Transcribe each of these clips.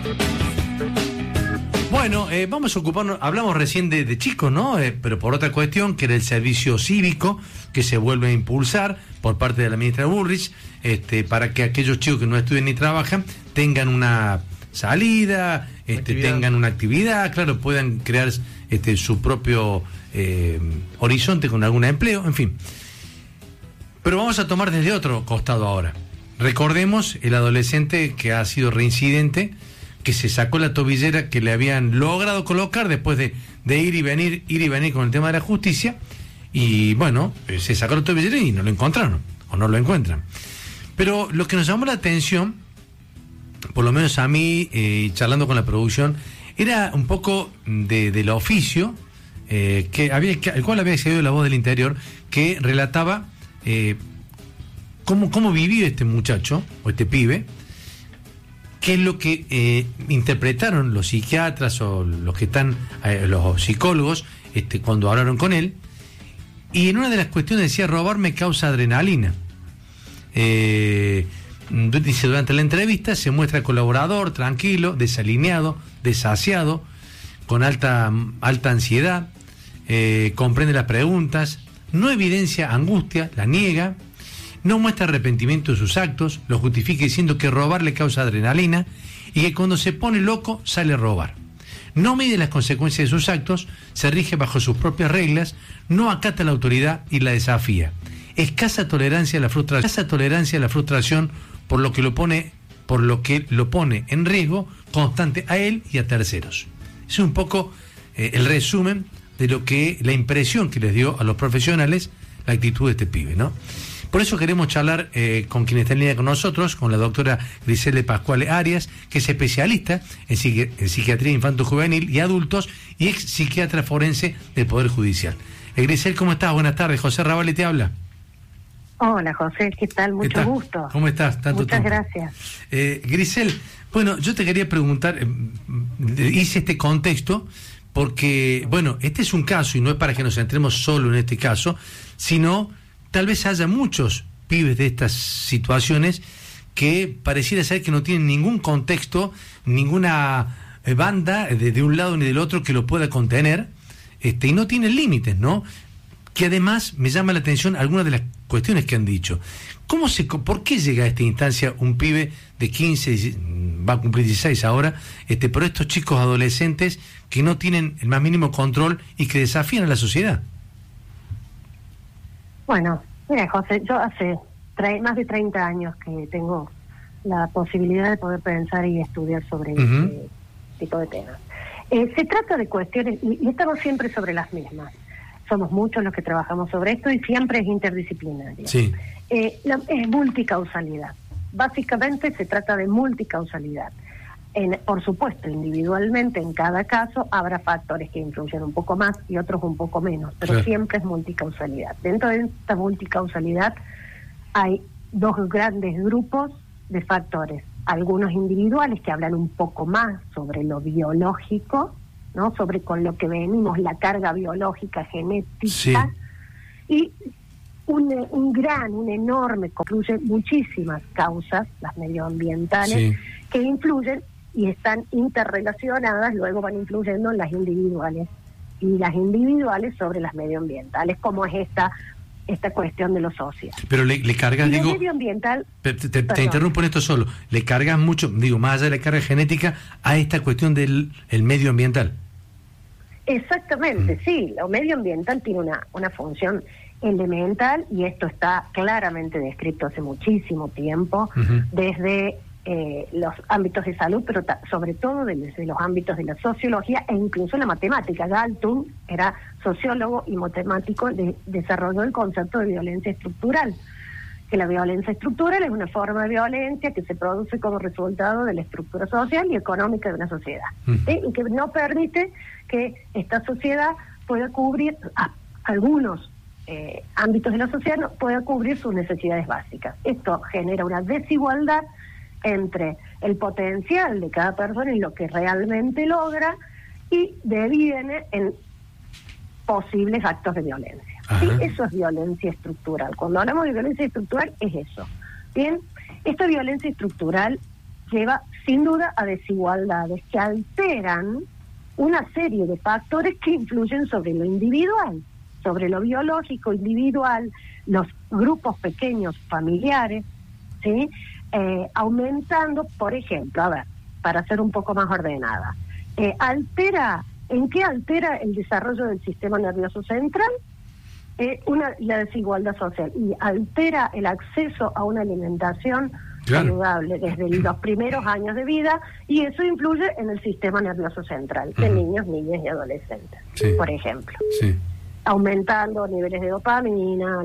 Bueno, vamos a ocuparnos, hablamos recién de chicos, ¿no? Pero por otra cuestión, que era el servicio cívico, que se vuelve a impulsar por parte de la ministra Bullrich, para que aquellos chicos que no estudian ni trabajan tengan una salida, tengan una actividad, claro, puedan crear su propio horizonte con algún empleo, en fin. Pero vamos a tomar desde otro costado ahora. Recordemos el adolescente que ha sido reincidente, que se sacó la tobillera que le habían logrado colocar después de ir y venir con el tema de la justicia, y bueno, se sacó la tobillera y no lo encontraron, o no lo encuentran. Pero lo que nos llamó la atención, por lo menos a mí, charlando con la producción, era un poco del oficio el cual había accedido La Voz del Interior, que relataba cómo vivió este muchacho, o este pibe, qué es lo que interpretaron los psiquiatras o los que están, los psicólogos, cuando hablaron con él. Y en una de las cuestiones decía: robar me causa adrenalina. Dice, durante la entrevista se muestra colaborador, tranquilo, desalineado, desasiado, con alta ansiedad, comprende las preguntas, no evidencia angustia, la niega, no muestra arrepentimiento de sus actos, lo justifica diciendo que robar le causa adrenalina y que cuando se pone loco sale a robar. No mide las consecuencias de sus actos, se rige bajo sus propias reglas, no acata la autoridad y la desafía. Escasa tolerancia a la frustración, por lo que lo pone en riesgo constante a él y a terceros. Es un poco el resumen de la impresión que les dio a los profesionales la actitud de este pibe, ¿no? Por eso queremos charlar con quien está en línea con nosotros, con la doctora Grisel Pascuale Arias, que es especialista en psiquiatría infanto-juvenil y adultos y ex psiquiatra forense del Poder Judicial. Grisel, ¿cómo estás? Buenas tardes. José Ravalli te habla. Hola, José, ¿qué tal? Mucho gusto. ¿Cómo estás? Muchas gracias. Grisel, bueno, yo te quería preguntar, hice este contexto porque, bueno, este es un caso, y no es para que nos centremos solo en este caso, sino tal vez haya muchos pibes de estas situaciones que pareciera ser que no tienen ningún contexto, ninguna banda de un lado ni del otro que lo pueda contener, y no tienen límites, ¿no? Que además me llama la atención algunas de las cuestiones que han dicho. ¿Por qué llega a esta instancia un pibe de 15, va a cumplir 16 ahora, pero estos chicos adolescentes que no tienen el más mínimo control y que desafían a la sociedad? Bueno, mira, José, yo hace más de 30 años que tengo la posibilidad de poder pensar y estudiar sobre este tipo de temas. Se trata de cuestiones, y estamos siempre sobre las mismas. Somos muchos los que trabajamos sobre esto y siempre es interdisciplinario. Sí. Es multicausalidad. Básicamente se trata de multicausalidad. Por supuesto, individualmente en cada caso habrá factores que influyen un poco más y otros un poco menos, pero claro, siempre es multicausalidad. Dentro de esta multicausalidad hay dos grandes grupos de factores. Algunos individuales que hablan un poco más sobre lo biológico, ¿no? Sobre con lo que venimos, la carga biológica, genética, sí, y un enorme, incluye muchísimas causas, las medioambientales, sí, que influyen y están interrelacionadas, luego van influyendo en las individuales, y las individuales sobre las medioambientales, como es esta cuestión de lo social. Pero le cargas, digo, medioambiental, te interrumpo en esto solo, le cargas mucho, digo, más allá de la carga genética, a esta cuestión del medioambiental. Exactamente, sí, lo medioambiental tiene una función elemental, y esto está claramente descrito hace muchísimo tiempo, desde los ámbitos de salud, pero sobre todo desde los ámbitos de la sociología e incluso la matemática. Galtung era sociólogo y matemático, desarrolló el concepto de violencia estructural, que la violencia estructural es una forma de violencia que se produce como resultado de la estructura social y económica de una sociedad, ¿sí? Y que no permite que esta sociedad pueda cubrir algunos ámbitos de la sociedad, no pueda cubrir sus necesidades básicas. Esto genera una desigualdad entre el potencial de cada persona y lo que realmente logra, y deviene en posibles actos de violencia. ¿Sí? Eso es violencia estructural. Cuando hablamos de violencia estructural es eso. Bien, esta violencia estructural lleva sin duda a desigualdades que alteran una serie de factores que influyen sobre lo individual, sobre lo biológico individual, los grupos pequeños familiares, ¿sí? Aumentando, por ejemplo, a ver, para ser un poco más ordenada, ¿en qué altera el desarrollo del sistema nervioso central? La desigualdad social, y altera el acceso a una alimentación saludable desde los primeros años de vida, y eso influye en el sistema nervioso central de niños, niñas y adolescentes, por ejemplo. Aumentando niveles de dopamina,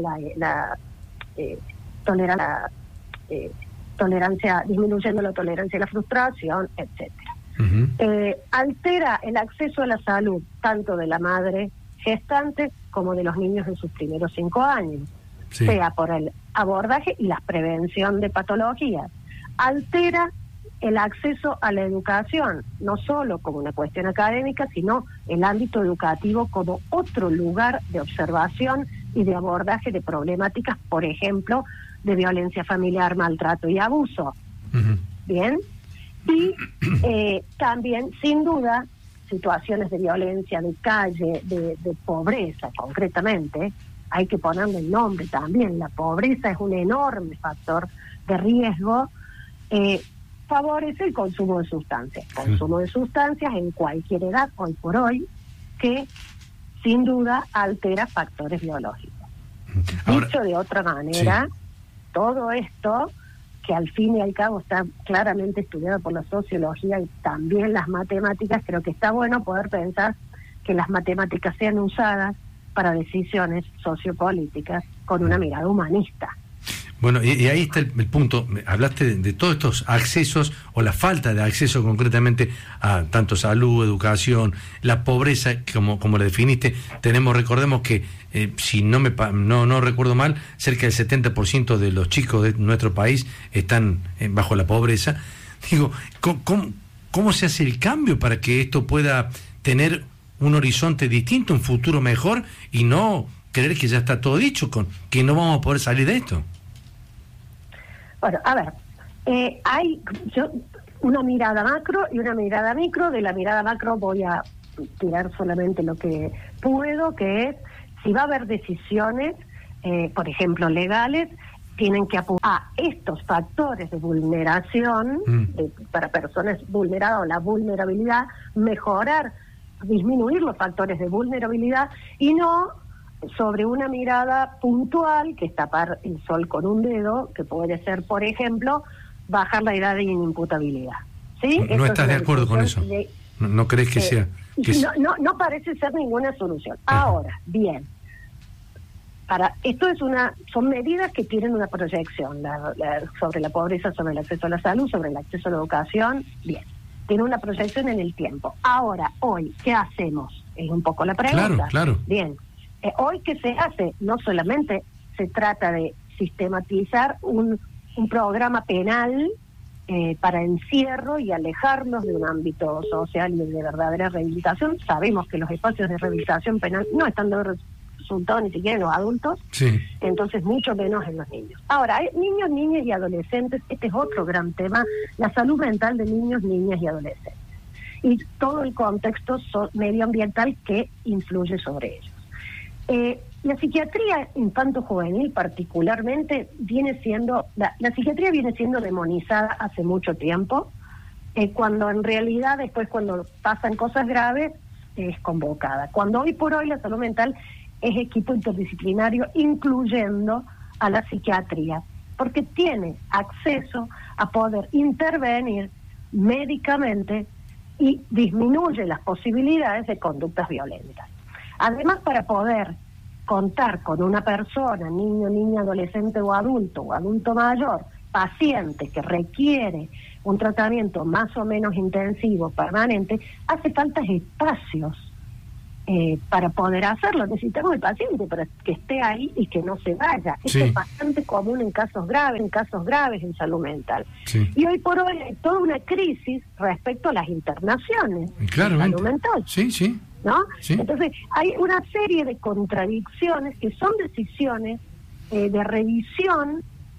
tolerancia, disminuyendo la tolerancia a la frustración, etcétera. Altera el acceso a la salud tanto de la madre gestante como de los niños en sus primeros 5 años, sea por el abordaje y la prevención de patologías. Altera el acceso a la educación, no solo como una cuestión académica, sino el ámbito educativo como otro lugar de observación y de abordaje de problemáticas, por ejemplo, de violencia familiar, maltrato y abuso. Bien, y también, sin duda, situaciones de violencia de calle, de pobreza concretamente, hay que ponerle el nombre también. La pobreza es un enorme factor de riesgo. Favorece el consumo de sustancias. Consumo de sustancias en cualquier edad, hoy por hoy, que sin duda altera factores biológicos. Ahora, dicho de otra manera, todo esto, que al fin y al cabo está claramente estudiado por la sociología y también las matemáticas, creo que está bueno poder pensar que las matemáticas sean usadas para decisiones sociopolíticas con una mirada humanista. Bueno, y ahí está el punto. Hablaste de todos estos accesos, o la falta de acceso concretamente a tanto salud, educación, la pobreza, como la definiste. Recordemos que, si no recuerdo mal, cerca del 70% de los chicos de nuestro país están bajo la pobreza. Digo, ¿cómo se hace el cambio para que esto pueda tener un horizonte distinto, un futuro mejor, y no creer que ya está todo dicho, que no vamos a poder salir de esto? Bueno, a ver, hay una mirada macro y una mirada micro. De la mirada macro voy a tirar solamente lo que puedo, que es, si va a haber decisiones, por ejemplo, legales, tienen que apuntar a estos factores de vulneración para personas vulneradas, o la vulnerabilidad, disminuir los factores de vulnerabilidad, y no sobre una mirada puntual, que es tapar el sol con un dedo, que puede ser, por ejemplo, bajar la edad de inimputabilidad. ¿Sí? ¿No estás de acuerdo con eso? ¿No crees que sea? No parece ser ninguna solución. Ahora, bien, son medidas que tienen una proyección sobre la pobreza, sobre el acceso a la salud, sobre el acceso a la educación. Bien, tiene una proyección en el tiempo. Ahora, hoy, ¿qué hacemos? Es un poco la pregunta. Claro. Bien. Hoy, ¿qué se hace? No solamente se trata de sistematizar un programa penal para encierro y alejarnos de un ámbito social y de verdadera rehabilitación. Sabemos que los espacios de rehabilitación penal no están dando resultados ni siquiera en los adultos, entonces mucho menos en los niños. Ahora, hay niños, niñas y adolescentes. Este es otro gran tema, la salud mental de niños, niñas y adolescentes, y todo el contexto medioambiental que influye sobre ellos. La psiquiatría infanto-juvenil particularmente la psiquiatría viene siendo demonizada hace mucho tiempo, cuando en realidad después, cuando pasan cosas graves, es convocada. Cuando hoy por hoy la salud mental es equipo interdisciplinario, incluyendo a la psiquiatría, porque tiene acceso a poder intervenir médicamente y disminuye las posibilidades de conductas violentas. Además, para poder contar con una persona, niño, niña, adolescente o adulto mayor, paciente que requiere un tratamiento más o menos intensivo, permanente, hace falta espacios para poder hacerlo. Necesitamos el paciente para que esté ahí y que no se vaya. Esto es bastante común en casos graves en salud mental. Y hoy por hoy hay toda una crisis respecto a las internaciones en salud mental. ¿No? Entonces hay una serie de contradicciones que son decisiones de revisión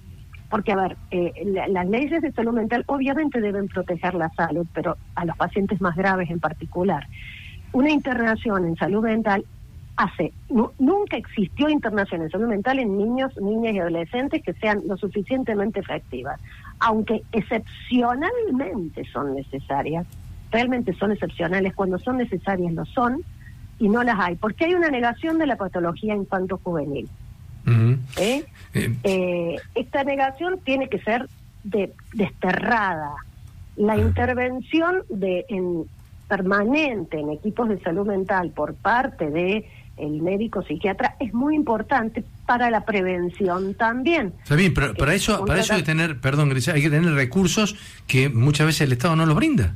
Porque, a ver, las leyes de salud mental obviamente deben proteger la salud, pero a los pacientes más graves en particular. Una internación en salud mental nunca existió internación en salud mental en niños, niñas y adolescentes que sean lo suficientemente efectivas, aunque excepcionalmente son necesarias, realmente son excepcionales, cuando son necesarias lo son, y no las hay, porque hay una negación de la patología infanto-juvenil. Uh-huh. Esta negación tiene que ser desterrada. La intervención permanente en equipos de salud mental por parte de el médico psiquiatra es muy importante para la prevención también. Está bien, pero para eso hay que tener, perdón, Grecia, hay que tener recursos que muchas veces el Estado no los brinda.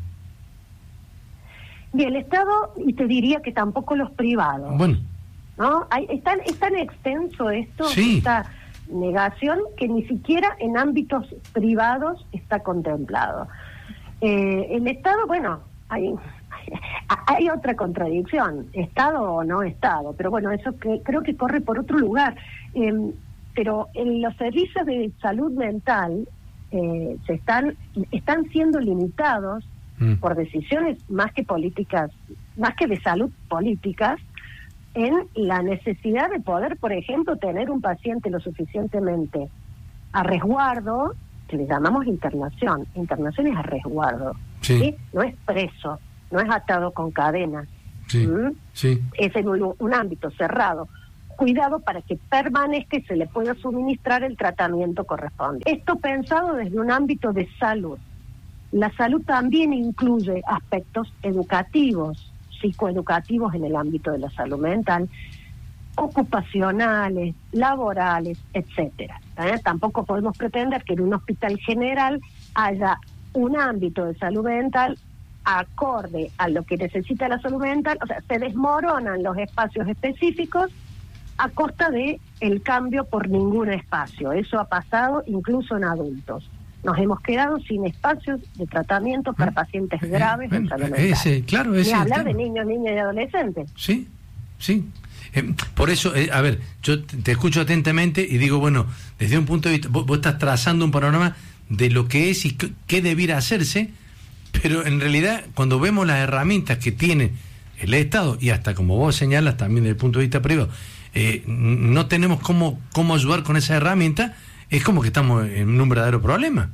Y el Estado, y te diría que tampoco los privados. Bueno. ¿No? Es tan extenso esto, sí, esta negación, que ni siquiera en ámbitos privados está contemplado. El Estado, bueno, hay otra contradicción, Estado o no Estado, pero bueno, eso creo que corre por otro lugar. Pero en los servicios de salud mental están siendo limitados por decisiones más que políticas, más que de salud políticas, en la necesidad de poder, por ejemplo, tener un paciente lo suficientemente a resguardo, que le llamamos internación. Internación es a resguardo, ¿sí? No es preso, no es atado con cadenas. Sí, sí. Es en un ámbito cerrado. Cuidado para que permanezca y se le pueda suministrar el tratamiento correspondiente. Esto pensado desde un ámbito de salud. La salud también incluye aspectos educativos, psicoeducativos en el ámbito de la salud mental, ocupacionales, laborales, etcétera. Tampoco podemos pretender que en un hospital general haya un ámbito de salud mental acorde a lo que necesita la salud mental. O sea, se desmoronan los espacios específicos a costa de el cambio por ningún espacio. Eso ha pasado incluso en adultos. Nos hemos quedado sin espacios de tratamiento para pacientes graves en salud mental. Claro, ni hablar de niños, niñas y adolescentes. Sí, sí. Por eso, a ver, yo te escucho atentamente y digo, bueno, desde un punto de vista, vos estás trazando un panorama de lo que es y qué debiera hacerse, pero en realidad, cuando vemos las herramientas que tiene el Estado, y hasta como vos señalas también desde el punto de vista privado, no tenemos cómo ayudar con esa herramienta. Es como que estamos en un verdadero problema.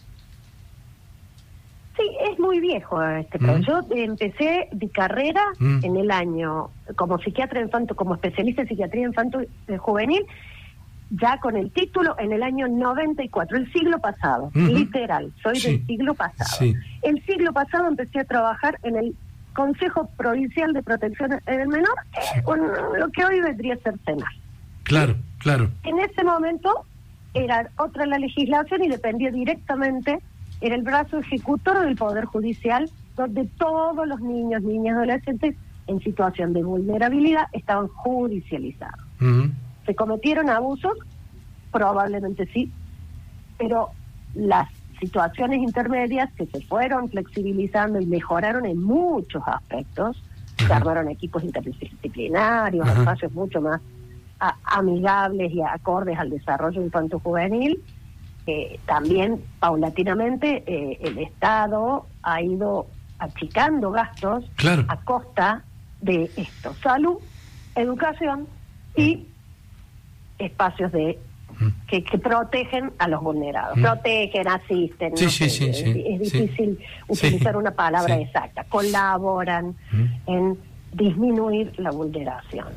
Sí, es muy viejo pero yo empecé mi carrera en el año, como psiquiatra infanto, como especialista en psiquiatría infanto juvenil, ya con el título en el año 94, el siglo pasado, literal, soy del siglo pasado. Sí. El siglo pasado empecé a trabajar en el Consejo Provincial de Protección del Menor, con lo que hoy vendría a ser CENAR. Claro, claro. En ese momento era otra la legislación y dependía directamente, era el brazo ejecutor del Poder Judicial, donde todos los niños, niñas, adolescentes en situación de vulnerabilidad estaban judicializados. ¿Se cometieron abusos? Probablemente sí, pero las situaciones intermedias que se fueron flexibilizando y mejoraron en muchos aspectos, se armaron equipos interdisciplinarios, espacios mucho más amigables y acordes al desarrollo infanto-juvenil. También paulatinamente el Estado ha ido achicando gastos a costa de esto: salud, educación y espacios que protegen a a los vulnerados. Protegen, asisten. Es difícil utilizar una palabra exacta. Colaboran en disminuir la vulneración.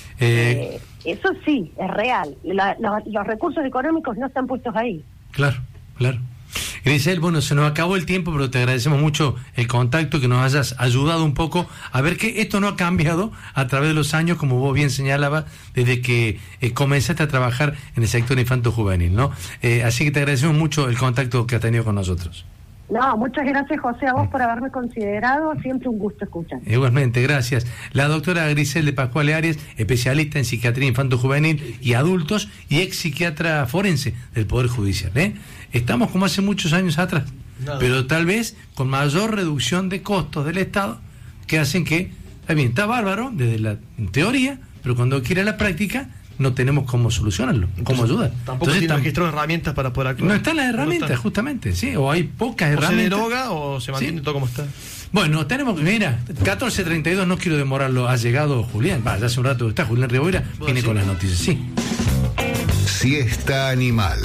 Eso sí, es real. Los recursos económicos no están puestos ahí. Claro, claro. Grisel, bueno, se nos acabó el tiempo, pero te agradecemos mucho el contacto, que nos hayas ayudado un poco a ver que esto no ha cambiado a través de los años, como vos bien señalabas, desde que comenzaste a trabajar en el sector infanto-juvenil, ¿no? Así que te agradecemos mucho el contacto que has tenido con nosotros. No, muchas gracias, José, a vos por haberme considerado. Siempre un gusto escuchar. Igualmente, gracias. La doctora Grisel de Pascual Arias, especialista en psiquiatría infanto-juvenil y adultos y ex psiquiatra forense del Poder Judicial. Estamos como hace muchos años atrás, pero tal vez con mayor reducción de costos del Estado, que hacen que, está bien, está bárbaro desde la teoría, pero cuando quiere la práctica, no tenemos cómo solucionarlo, cómo ayudar. Tampoco tiene registrado herramientas para poder actuar. No están las herramientas, justamente, sí, o hay pocas herramientas. O se deroga o se mantiene todo como está. Bueno, mira, 14:32, no quiero demorarlo, ha llegado Julián, ya hace un rato está Julián Riboira, viene con las noticias, sí. Siesta Animal.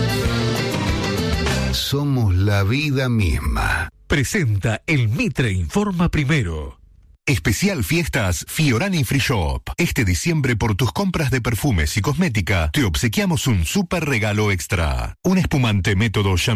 Somos la vida misma. Presenta el Mitre Informa Primero. Especial Fiestas Fiorani Free Shop. Este diciembre, por tus compras de perfumes y cosmética, te obsequiamos un super regalo extra. Un espumante método